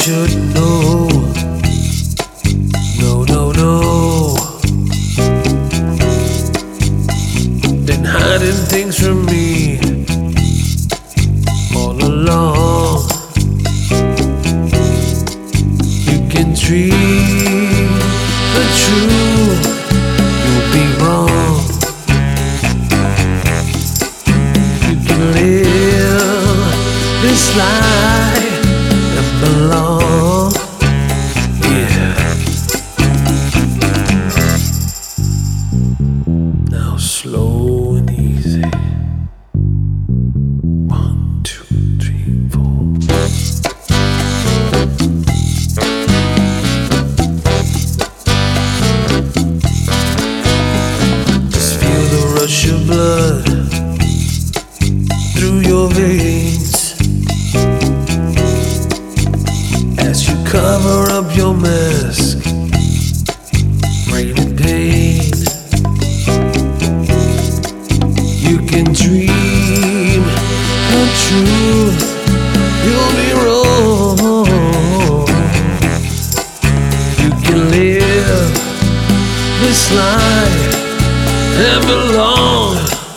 should know. No, no, no. Been hiding things from me all along. You can dream the truth, you'll be wrong. You can live this life and belong. Yeah. Now slow and easy. 1, 2, 3, 4. Just feel the rush of blood through your veins as you cover up your mask, rain and pain. You can dream the truth, you'll be wrong. You can live this life and belong.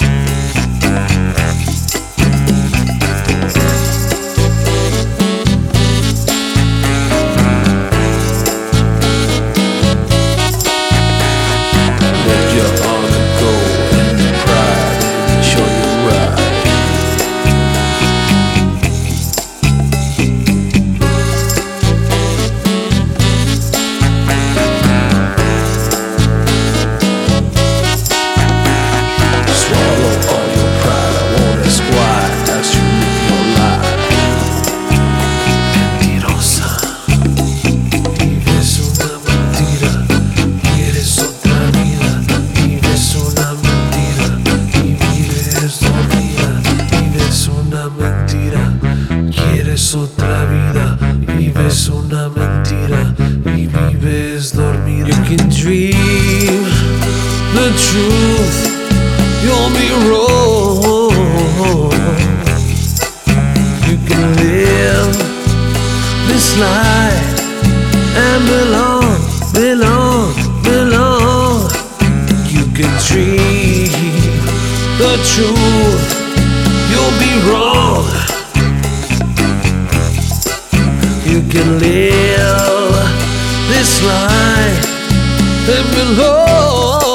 Let your honor go and your pride show you right. Swallow all your pride, I won't ask why as you live your life. Mentirosa, vives una mentira, quieres otra vida, vives una mentira y vives dormida, vives una mentira, quieres otra vida, vives una mentira y vives dormida. You can dream the truth, you'll be wrong. You can live this life and belong, belong, belong. You can dream the truth, you'll be wrong. You can live this life and belong.